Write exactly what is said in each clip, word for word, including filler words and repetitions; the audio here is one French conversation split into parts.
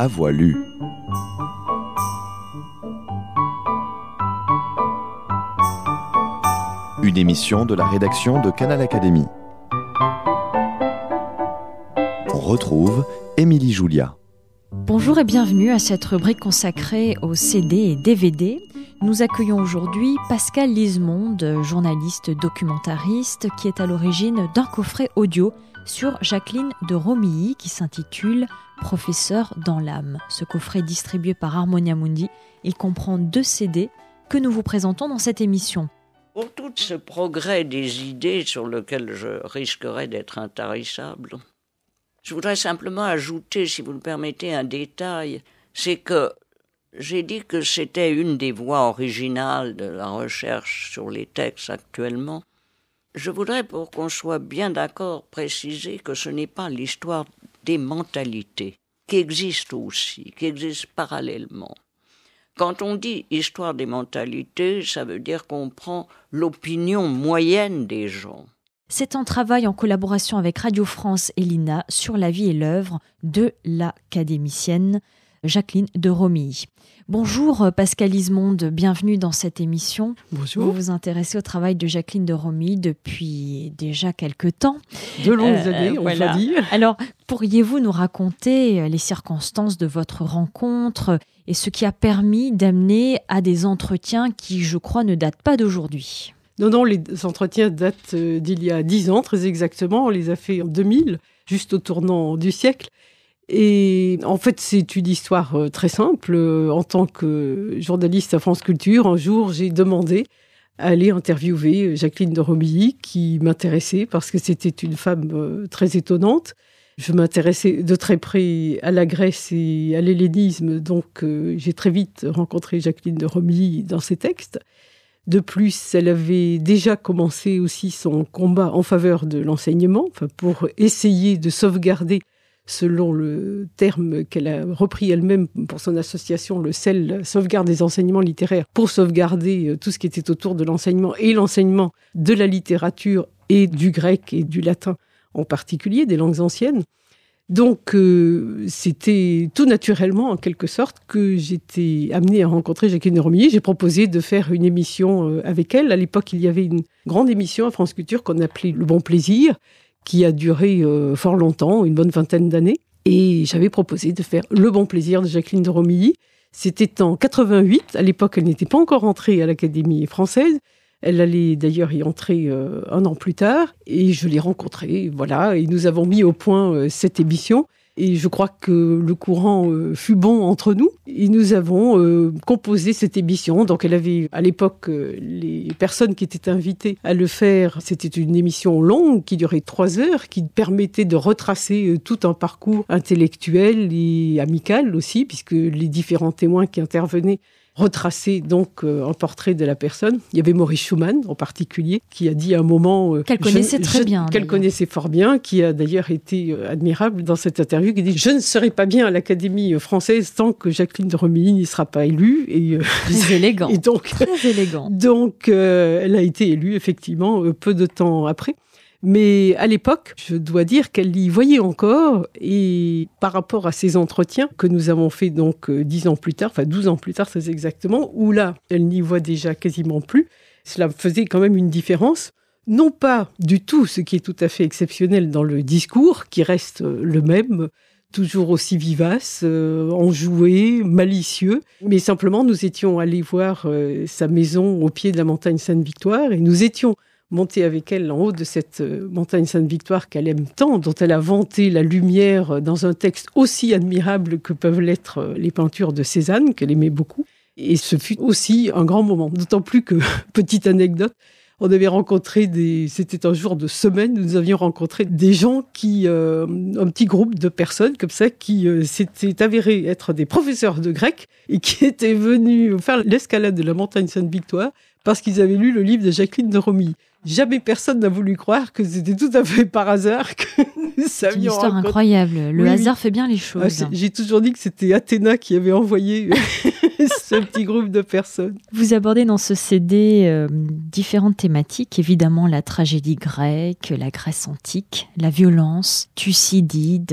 À voix lue. Une émission de la rédaction de Canal Académie. On retrouve Émilie Julia. Bonjour et bienvenue à cette rubrique consacrée aux C D et D V D. Nous accueillons aujourd'hui Pascal Lisemonde, journaliste documentariste, qui est à l'origine d'un coffret audio sur Jacqueline de Romilly qui s'intitule « Professeur dans l'âme ». Ce coffret est distribué par Harmonia Mundi. Il comprend deux C D que nous vous présentons dans cette émission. Pour tout ce progrès des idées sur lequel je risquerais d'être intarissable, je voudrais simplement ajouter, si vous le permettez, un détail. C'est que j'ai dit que c'était une des voies originales de la recherche sur les textes actuellement. Je voudrais, pour qu'on soit bien d'accord, préciser que ce n'est pas l'histoire des mentalités, qui existe aussi, qui existe parallèlement. Quand on dit histoire des mentalités, ça veut dire qu'on prend l'opinion moyenne des gens. C'est un travail en collaboration avec Radio France et l'I N A sur la vie et l'œuvre de l'académicienne Jacqueline de Romilly. Bonjour Pascal Lisemonde, bienvenue dans cette émission. Bonjour. Vous vous intéressez au travail de Jacqueline de Romilly depuis déjà quelques temps. De longues euh, années, on voilà. va dire. Alors, pourriez-vous nous raconter les circonstances de votre rencontre et ce qui a permis d'amener à des entretiens qui, je crois, ne datent pas d'aujourd'hui ? Non, non, les entretiens datent d'il y a dix ans, très exactement. On les a fait en deux mille, juste au tournant du siècle. Et en fait, c'est une histoire très simple. En tant que journaliste à France Culture, un jour, j'ai demandé à aller interviewer Jacqueline de Romilly, qui m'intéressait parce que c'était une femme très étonnante. Je m'intéressais de très près à la Grèce et à l'hellénisme, donc j'ai très vite rencontré Jacqueline de Romilly dans ses textes. De plus, elle avait déjà commencé aussi son combat en faveur de l'enseignement, enfin pour essayer de sauvegarder, selon le terme qu'elle a repris elle-même pour son association, le C E L, sauvegarde des enseignements littéraires, pour sauvegarder tout ce qui était autour de l'enseignement et l'enseignement de la littérature et du grec et du latin en particulier, des langues anciennes. Donc, euh, c'était tout naturellement, en quelque sorte, que j'étais amenée à rencontrer Jacqueline de Romilly. J'ai proposé de faire une émission euh, avec elle. À l'époque, il y avait une grande émission à France Culture qu'on appelait Le Bon Plaisir, qui a duré euh, fort longtemps, une bonne vingtaine d'années. Et j'avais proposé de faire Le Bon Plaisir de Jacqueline de Romilly. C'était en quatre-vingt-huit. À l'époque, elle n'était pas encore entrée à l'Académie française. Elle allait d'ailleurs y entrer euh, un an plus tard. Et je l'ai rencontrée, voilà. Et nous avons mis au point euh, cette émission. Et je crois que le courant euh, fut bon entre nous. Et nous avons euh, composé cette émission. Donc elle avait, à l'époque, euh, les personnes qui étaient invitées à le faire. C'était une émission longue qui durait trois heures, qui permettait de retracer euh, tout un parcours intellectuel et amical aussi, puisque les différents témoins qui intervenaient retracer donc euh, un portrait de la personne. Il y avait Maurice Schumann en particulier, qui a dit à un moment... Euh, qu'elle connaissait je, très je, bien. Qu'elle d'ailleurs. connaissait fort bien, qui a d'ailleurs été euh, admirable dans cette interview, qui dit « Je ne serai pas bien à l'Académie française tant que Jacqueline de Romilly n'y sera pas élue. » Et, euh, Très élégant. Et donc, très élégant. Donc, euh, elle a été élue, effectivement, euh, peu de temps après. Mais à l'époque, je dois dire qu'elle y voyait encore, et par rapport à ces entretiens que nous avons fait donc dix ans plus tard, enfin douze ans plus tard très exactement, où là, elle n'y voit déjà quasiment plus, cela faisait quand même une différence. Non pas du tout ce qui est tout à fait exceptionnel dans le discours, qui reste le même, toujours aussi vivace, euh, enjoué, malicieux, mais simplement nous étions allés voir euh, sa maison au pied de la montagne Sainte-Victoire, et nous étions monter avec elle en haut de cette montagne Sainte-Victoire qu'elle aime tant, dont elle a vanté la lumière dans un texte aussi admirable que peuvent l'être les peintures de Cézanne, qu'elle aimait beaucoup. Et ce fut aussi un grand moment. D'autant plus que, petite anecdote, on avait rencontré des... C'était un jour de semaine, nous avions rencontré des gens qui... Euh, un petit groupe de personnes comme ça qui euh, s'étaient avérés être des professeurs de grec et qui étaient venus faire l'escalade de la montagne Sainte-Victoire parce qu'ils avaient lu le livre de Jacqueline de Romilly. Jamais personne n'a voulu croire que c'était tout à fait par hasard que nous avions rencontré. C'est une histoire incroyable. Le oui, hasard oui. fait bien les choses. Ah, j'ai toujours dit que c'était Athéna qui avait envoyé ce petit groupe de personnes. Vous abordez dans ce C D euh, différentes thématiques. Évidemment, la tragédie grecque, la Grèce antique, la violence, Thucydide,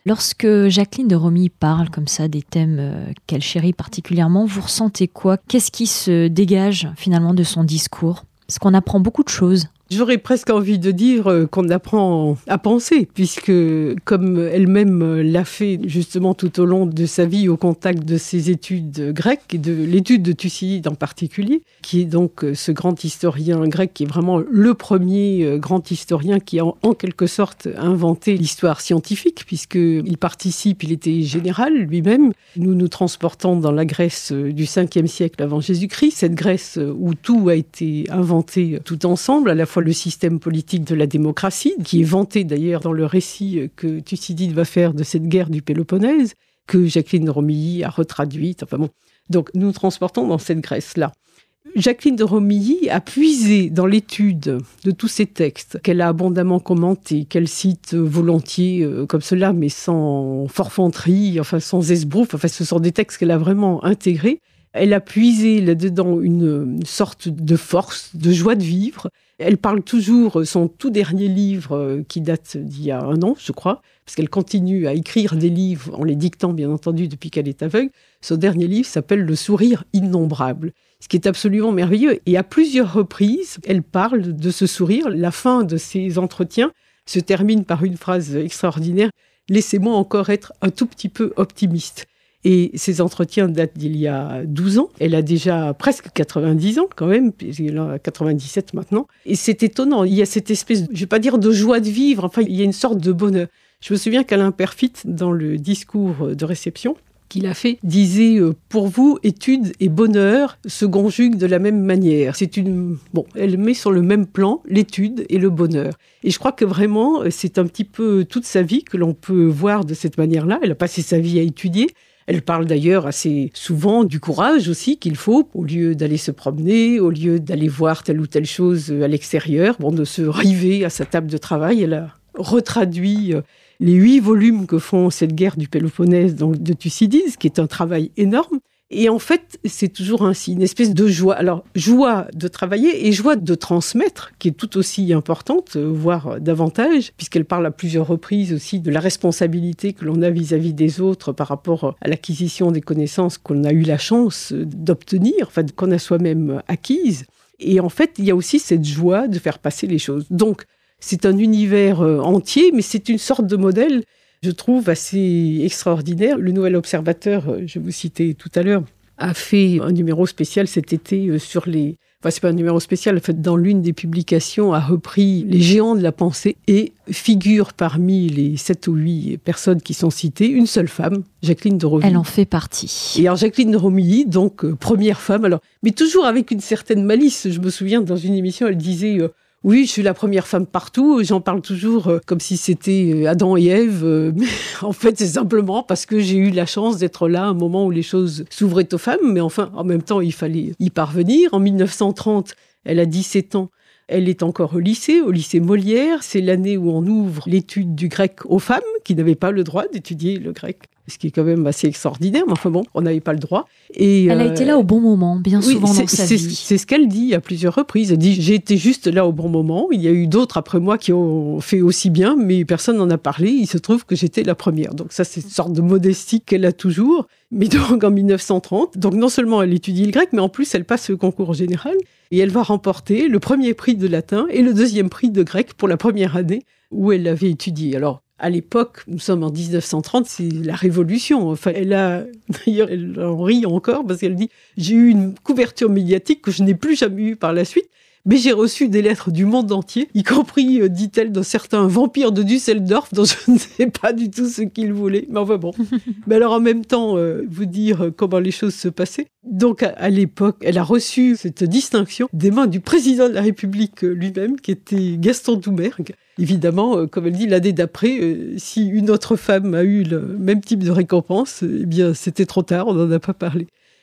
Lorsque Jacqueline de Romilly parle comme ça des thèmes qu'elle chérit particulièrement, vous ressentez quoi ? Qu'est-ce qui se dégage finalement de son discours ? Parce qu'on apprend beaucoup de choses. J'aurais presque envie de dire qu'on apprend à penser, puisque comme elle-même l'a fait justement tout au long de sa vie au contact de ses études grecques, et de l'étude de Thucydide en particulier, qui est donc ce grand historien grec, qui est vraiment le premier grand historien qui a en quelque sorte inventé l'histoire scientifique, puisqu'il participe, il était général lui-même. Nous nous transportons dans la Grèce du cinquième siècle avant Jésus-Christ, cette Grèce où tout a été inventé tout ensemble, à la fois le système politique de la démocratie, qui est vanté d'ailleurs dans le récit que Thucydide va faire de cette guerre du Péloponnèse, que Jacqueline de Romilly a retraduite. Enfin bon. Donc nous nous transportons dans cette Grèce-là. Jacqueline de Romilly a puisé dans l'étude de tous ces textes qu'elle a abondamment commentés, qu'elle cite volontiers euh, comme cela, mais sans forfanterie, enfin sans esbrouffe. Enfin, ce sont des textes qu'elle a vraiment intégrés. Elle a puisé là-dedans une, une sorte de force, de joie de vivre. Elle parle toujours, son tout dernier livre, qui date d'il y a un an, je crois, parce qu'elle continue à écrire des livres, en les dictant, bien entendu, depuis qu'elle est aveugle. Son dernier livre s'appelle « Le sourire innombrable », ce qui est absolument merveilleux. Et à plusieurs reprises, elle parle de ce sourire. La fin de ses entretiens se termine par une phrase extraordinaire « Laissez-moi encore être un tout petit peu optimiste ». Et ces entretiens datent d'il y a douze ans. Elle a déjà presque quatre-vingt-dix ans quand même, elle a quatre-vingt-dix-sept maintenant. Et c'est étonnant, il y a cette espèce, je ne vais pas dire de joie de vivre, enfin il y a une sorte de bonheur. Je me souviens qu'Alain Perfit, dans le discours de réception qu'il a fait, disait « Pour vous, études et bonheur se conjuguent de la même manière ». C'est une... Bon, elle met sur le même plan l'étude et le bonheur. Et je crois que vraiment, c'est un petit peu toute sa vie que l'on peut voir de cette manière-là. Elle a passé sa vie à étudier. Elle parle d'ailleurs assez souvent du courage aussi qu'il faut, au lieu d'aller se promener, au lieu d'aller voir telle ou telle chose à l'extérieur, bon, de se river à sa table de travail. Elle a retraduit les huit volumes que font cette guerre du Péloponnèse donc de Thucydide, ce qui est un travail énorme. Et en fait, c'est toujours ainsi, une espèce de joie. Alors, joie de travailler et joie de transmettre, qui est tout aussi importante, voire davantage, puisqu'elle parle à plusieurs reprises aussi de la responsabilité que l'on a vis-à-vis des autres par rapport à l'acquisition des connaissances qu'on a eu la chance d'obtenir, enfin, qu'on a soi-même acquises. Et en fait, il y a aussi cette joie de faire passer les choses. Donc, c'est un univers entier, mais c'est une sorte de modèle, je trouve, assez extraordinaire. Le Nouvel Observateur, je vous citais tout à l'heure, a fait un numéro spécial cet été sur les... Enfin, c'est pas un numéro spécial, en fait, dans l'une des publications, a repris les géants de la pensée et figure parmi les sept ou huit personnes qui sont citées, une seule femme, Jacqueline de Romilly. Elle en fait partie. Et alors, Jacqueline de Romilly, donc, euh, première femme, alors, mais toujours avec une certaine malice. Je me souviens, dans une émission, elle disait... Euh, Oui, je suis la première femme partout, j'en parle toujours euh, comme si c'était Adam et Ève, euh, mais en fait c'est simplement parce que j'ai eu la chance d'être là à un moment où les choses s'ouvraient aux femmes, mais enfin en même temps il fallait y parvenir. En mille neuf cent trente, elle a dix-sept ans, elle est encore au lycée, au lycée Molière, c'est l'année où on ouvre l'étude du grec aux femmes qui n'avaient pas le droit d'étudier le grec. Ce qui est quand même assez extraordinaire, mais enfin bon, on n'avait pas le droit. Et, elle euh, a été là au bon moment, bien oui, souvent c'est, dans sa c'est, vie. C'est ce qu'elle dit à plusieurs reprises. Elle dit « J'ai été juste là au bon moment. Il y a eu d'autres après moi qui ont fait aussi bien, mais personne n'en a parlé. Il se trouve que j'étais la première. » Donc ça, c'est une sorte de modestie qu'elle a toujours. Mais donc en mille neuf cent trente, donc non seulement elle étudie le grec, mais en plus elle passe le concours général et elle va remporter le premier prix de latin et le deuxième prix de grec pour la première année où elle l'avait étudié. Alors, à l'époque, nous sommes en dix-neuf cent trente, c'est la Révolution. Enfin, elle a, d'ailleurs, elle en rit encore parce qu'elle dit « J'ai eu une couverture médiatique que je n'ai plus jamais eue par la suite, mais j'ai reçu des lettres du monde entier, y compris, euh, dit-elle, d'un certain vampire de Düsseldorf dont je ne sais pas du tout ce qu'il voulait. » Mais enfin bon. Mais alors, en même temps, euh, vous dire comment les choses se passaient. Donc, à, à l'époque, elle a reçu cette distinction des mains du président de la République lui-même, qui était Gaston Doumergue. Évidemment, euh, comme elle dit, l'année d'après, euh, si une autre femme a eu le même type de récompense, eh bien, c'était trop tard, on n'en a pas parlé.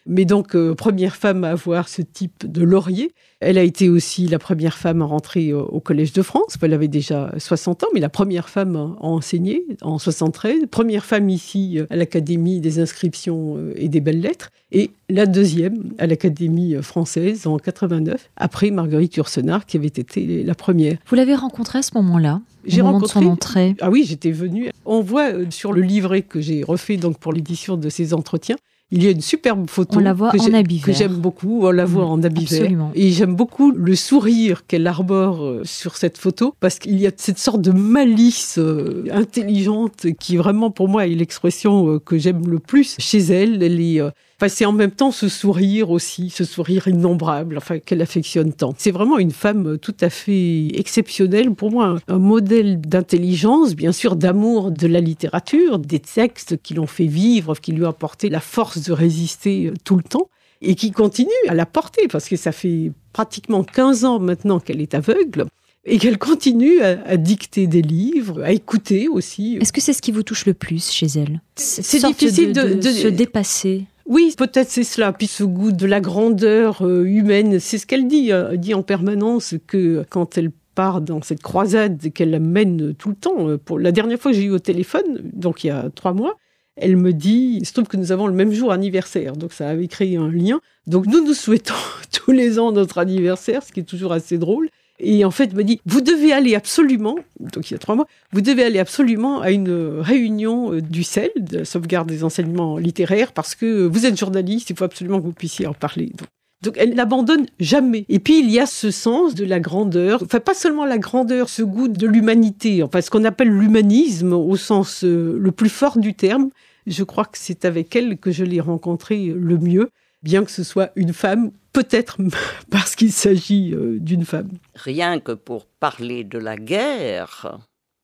Mais donc, euh, première femme à avoir ce type de laurier. Elle a été aussi la première femme à rentrer au, au Collège de France. Elle avait déjà soixante ans, mais la première femme à enseigner en soixante-treize. Première femme ici à l'Académie des inscriptions et des belles-lettres. Et la deuxième à l'Académie française en quatre-vingt-neuf, après Marguerite Yourcenar, qui avait été la première. Vous l'avez rencontrée à ce moment-là, J'ai au moment rencontré, de son entrée. Ah oui, j'étais venue. On voit sur le livret que j'ai refait donc pour l'édition de ces entretiens, il y a une superbe photo on la voit que, en habit vert. que j'aime beaucoup. On la voit mmh, en habit vert. Absolument. Et j'aime beaucoup le sourire qu'elle arbore sur cette photo parce qu'il y a cette sorte de malice euh, intelligente qui vraiment pour moi est l'expression euh, que j'aime le plus chez elle. Elle est... Euh, Enfin, c'est en même temps ce sourire aussi, ce sourire innombrable, enfin, qu'elle affectionne tant. C'est vraiment une femme tout à fait exceptionnelle, pour moi, un, un modèle d'intelligence, bien sûr, d'amour de la littérature, des textes qui l'ont fait vivre, qui lui ont apporté la force de résister tout le temps, et qui continue à la porter, parce que ça fait pratiquement quinze ans maintenant qu'elle est aveugle, et qu'elle continue à, à dicter des livres, à écouter aussi. Est-ce que c'est ce qui vous touche le plus chez elle ? Cette C'est sorte difficile de, de, de, de se dépasser. Oui, peut-être c'est cela. Puis ce goût de la grandeur euh, humaine, c'est ce qu'elle dit. Elle dit en permanence que quand elle part dans cette croisade qu'elle mène tout le temps. Pour la dernière fois que j'ai eu au téléphone, donc il y a trois mois, elle me dit, il se trouve que nous avons le même jour anniversaire, donc ça avait créé un lien. Donc nous nous souhaitons tous les ans notre anniversaire, ce qui est toujours assez drôle. Et en fait, elle m'a dit, vous devez aller absolument, donc il y a trois mois, vous devez aller absolument à une réunion du C E L, de la sauvegarde des enseignements littéraires, parce que vous êtes journaliste, il faut absolument que vous puissiez en parler. Donc, donc elle n'abandonne jamais. Et puis il y a ce sens de la grandeur, enfin pas seulement la grandeur, ce goût de l'humanité, enfin ce qu'on appelle l'humanisme au sens euh, le plus fort du terme. Je crois que c'est avec elle que je l'ai rencontrée le mieux, bien que ce soit une femme, peut-être parce qu'il s'agit euh, d'une femme. Rien que pour parler de la guerre,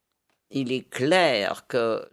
il est clair que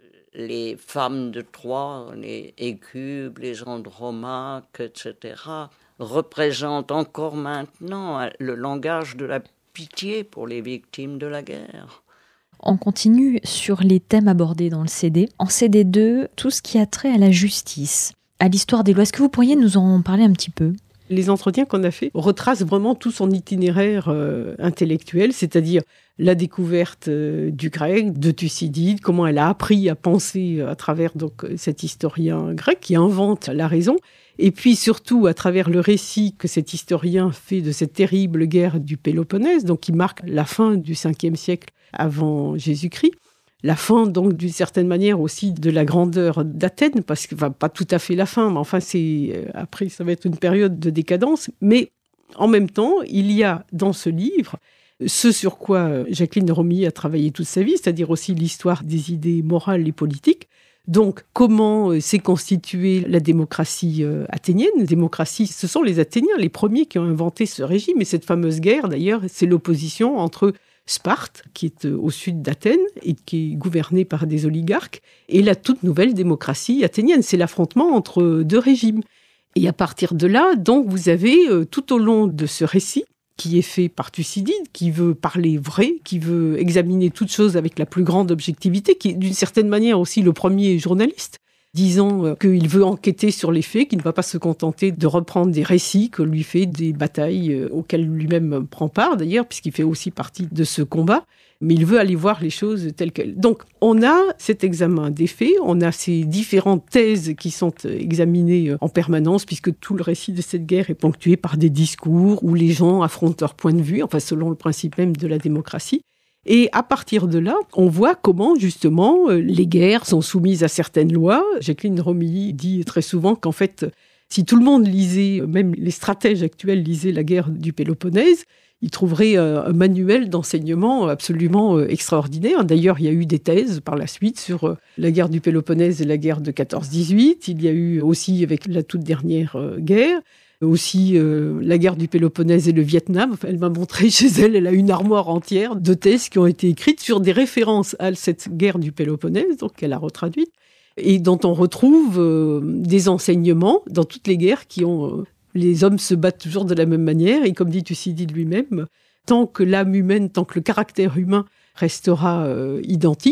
les femmes de Troie, les Écubes, les Andromaques, et cetera, représentent encore maintenant le langage de la pitié pour les victimes de la guerre. On continue sur les thèmes abordés dans le C D. En C D deux, tout ce qui a trait à la justice, à l'histoire des lois. Est-ce que vous pourriez nous en parler un petit peu ? Les entretiens qu'on a faits retracent vraiment tout son itinéraire euh, intellectuel, c'est-à-dire la découverte euh, du grec, de Thucydide, comment elle a appris à penser à travers donc, cet historien grec qui invente la raison, et puis surtout à travers le récit que cet historien fait de cette terrible guerre du Péloponnèse, donc qui marque la fin du cinquième siècle avant Jésus-Christ. La fin, donc, d'une certaine manière aussi de la grandeur d'Athènes, parce que, enfin, pas tout à fait la fin, mais enfin, c'est, après, ça va être une période de décadence. Mais en même temps, il y a dans ce livre ce sur quoi Jacqueline de Romilly a travaillé toute sa vie, c'est-à-dire aussi l'histoire des idées morales et politiques. Donc, comment s'est constituée la démocratie athénienne ? Démocratie, ce sont les Athéniens, les premiers qui ont inventé ce régime. Et cette fameuse guerre, d'ailleurs, c'est l'opposition entre Sparte, qui est au sud d'Athènes et qui est gouvernée par des oligarques, et la toute nouvelle démocratie athénienne. C'est l'affrontement entre deux régimes. Et à partir de là, donc, vous avez tout au long de ce récit, qui est fait par Thucydide, qui veut parler vrai, qui veut examiner toutes choses avec la plus grande objectivité, qui est d'une certaine manière aussi le premier journaliste, disant qu'il veut enquêter sur les faits, qu'il ne va pas se contenter de reprendre des récits que lui fait des batailles auxquelles lui-même prend part, d'ailleurs, puisqu'il fait aussi partie de ce combat, mais il veut aller voir les choses telles quelles. Donc, on a cet examen des faits, on a ces différentes thèses qui sont examinées en permanence, puisque tout le récit de cette guerre est ponctué par des discours où les gens affrontent leur point de vue, enfin, selon le principe même de la démocratie. Et à partir de là, on voit comment, justement, les guerres sont soumises à certaines lois. Jacqueline de Romilly dit très souvent qu'en fait, si tout le monde lisait, même les stratèges actuels lisaient la guerre du Péloponnèse, ils trouveraient un manuel d'enseignement absolument extraordinaire. D'ailleurs, il y a eu des thèses par la suite sur la guerre du Péloponnèse et la guerre de quatorze dix-huit. Il y a eu aussi, avec la toute dernière guerre, aussi euh, la guerre du Péloponnèse et le Vietnam. Enfin, elle m'a montré chez elle, elle a une armoire entière de thèses qui ont été écrites sur des références à cette guerre du Péloponnèse, donc qu'elle a retraduite, et dont on retrouve euh, des enseignements dans toutes les guerres qui ont... Euh, les hommes se battent toujours de la même manière, et comme dit Thucydide lui-même, tant que l'âme humaine, tant que le caractère humain restera euh, identique,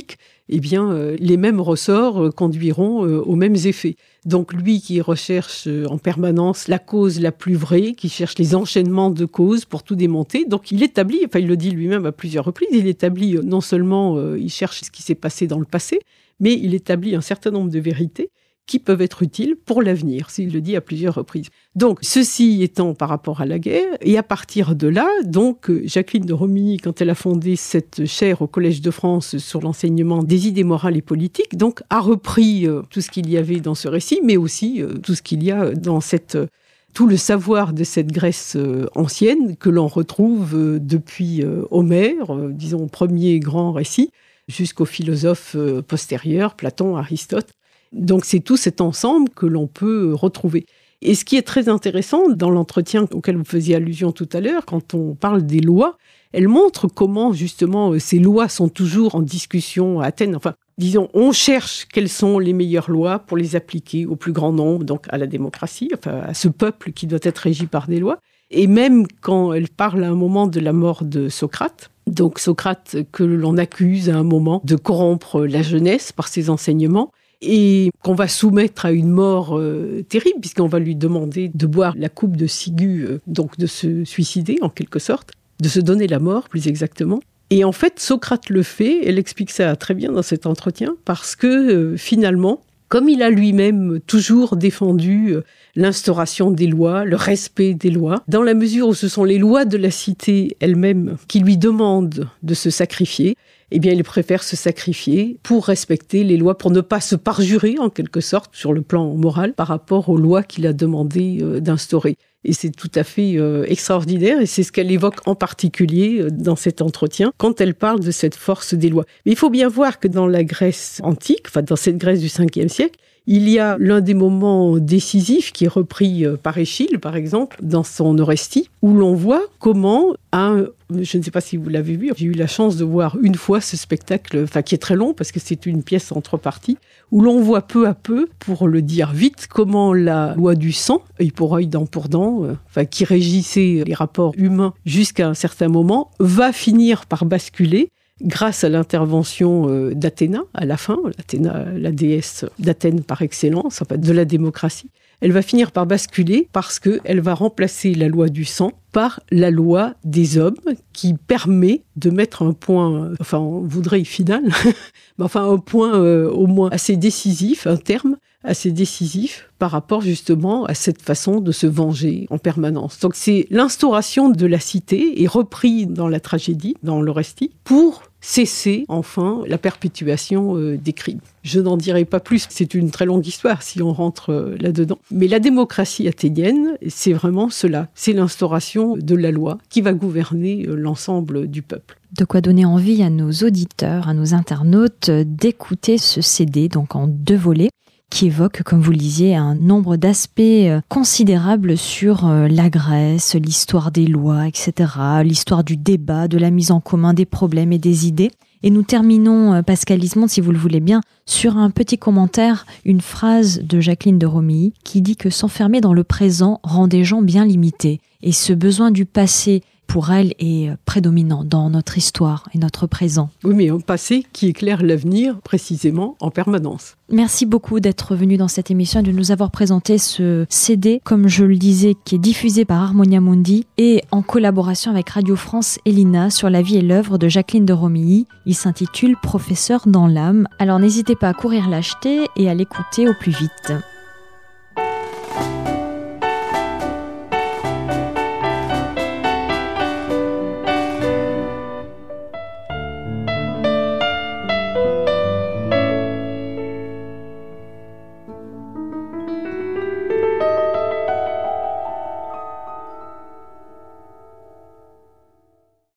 eh bien, euh, les mêmes ressorts euh, conduiront euh, aux mêmes effets. Donc lui qui recherche euh, en permanence la cause la plus vraie, qui cherche les enchaînements de causes pour tout démonter, donc il établit, enfin il le dit lui-même à plusieurs reprises, il établit euh, non seulement, euh, il cherche ce qui s'est passé dans le passé, mais il établit un certain nombre de vérités qui peuvent être utiles pour l'avenir, s'il le dit à plusieurs reprises. Donc, ceci étant par rapport à la guerre, et à partir de là, donc, Jacqueline de Romilly, quand elle a fondé cette chaire au Collège de France sur l'enseignement des idées morales et politiques, donc, a repris euh, tout ce qu'il y avait dans ce récit, mais aussi euh, tout ce qu'il y a dans cette... Euh, tout le savoir de cette Grèce euh, ancienne que l'on retrouve euh, depuis euh, Homère, euh, disons, premier grand récit, jusqu'aux philosophes euh, postérieurs, Platon, Aristote. Donc c'est tout cet ensemble que l'on peut retrouver. Et ce qui est très intéressant dans l'entretien auquel vous faisiez allusion tout à l'heure, quand on parle des lois, elle montre comment justement ces lois sont toujours en discussion à Athènes. Enfin, disons, on cherche quelles sont les meilleures lois pour les appliquer au plus grand nombre, donc à la démocratie, enfin à ce peuple qui doit être régi par des lois. Et même quand elle parle à un moment de la mort de Socrate, donc Socrate que l'on accuse à un moment de corrompre la jeunesse par ses enseignements, et qu'on va soumettre à une mort euh, terrible, puisqu'on va lui demander de boire la coupe de ciguë, euh, donc de se suicider en quelque sorte, de se donner la mort plus exactement. Et en fait, Socrate le fait, elle explique ça très bien dans cet entretien, parce que euh, finalement, comme il a lui-même toujours défendu euh, l'instauration des lois, le respect des lois, dans la mesure où ce sont les lois de la cité elles-mêmes qui lui demandent de se sacrifier, eh bien, il préfère se sacrifier pour respecter les lois, pour ne pas se parjurer, en quelque sorte, sur le plan moral, par rapport aux lois qu'il a demandé euh, d'instaurer. Et c'est tout à fait euh, extraordinaire, et c'est ce qu'elle évoque en particulier euh, dans cet entretien, quand elle parle de cette force des lois. Mais il faut bien voir que dans la Grèce antique, enfin dans cette Grèce du cinquième siècle, il y a l'un des moments décisifs qui est repris par Échille, par exemple, dans son Orestie, où l'on voit comment un... Je ne sais pas si vous l'avez vu, j'ai eu la chance de voir une fois ce spectacle, enfin qui est très long parce que c'est une pièce en trois parties, où l'on voit peu à peu, pour le dire vite, comment la loi du sang, œil pour œil, dent pour dent, euh, enfin, qui régissait les rapports humains jusqu'à un certain moment, va finir par basculer grâce à l'intervention euh, d'Athéna, à la fin, Athéna, la déesse d'Athènes par excellence, enfin, de la démocratie, elle va finir par basculer parce qu'elle va remplacer la loi du sang par la loi des hommes qui permet de mettre un point, enfin on voudrait final, mais enfin un point euh, au moins assez décisif, un terme assez décisif par rapport justement à cette façon de se venger en permanence. Donc c'est l'instauration de la cité est repris dans la tragédie, dans l'Orestie, pour cesser enfin la perpétuation euh, des crimes. Je n'en dirai pas plus, c'est une très longue histoire si on rentre euh, là-dedans. Mais la démocratie athénienne, c'est vraiment cela, c'est l'instauration de la loi qui va gouverner euh, l'ensemble du peuple. De quoi donner envie à nos auditeurs, à nos internautes d'écouter ce C D, donc en deux volets, qui évoque, comme vous le disiez, un nombre d'aspects considérables sur la Grèce, l'histoire des lois, et cetera, l'histoire du débat, de la mise en commun des problèmes et des idées. Et nous terminons, Pascal Lismonde, si vous le voulez bien, sur un petit commentaire, une phrase de Jacqueline de Romilly qui dit que s'enfermer dans le présent rend des gens bien limités. Et ce besoin du passé, pour elle, est prédominant dans notre histoire et notre présent. Oui, mais un passé qui éclaire l'avenir, précisément, en permanence. Merci beaucoup d'être venu dans cette émission et de nous avoir présenté ce C D, comme je le disais, qui est diffusé par Harmonia Mundi et en collaboration avec Radio France et l'I N A sur la vie et l'œuvre de Jacqueline de Romilly. Il s'intitule « Professeur dans l'âme ». Alors n'hésitez pas à courir l'acheter et à l'écouter au plus vite.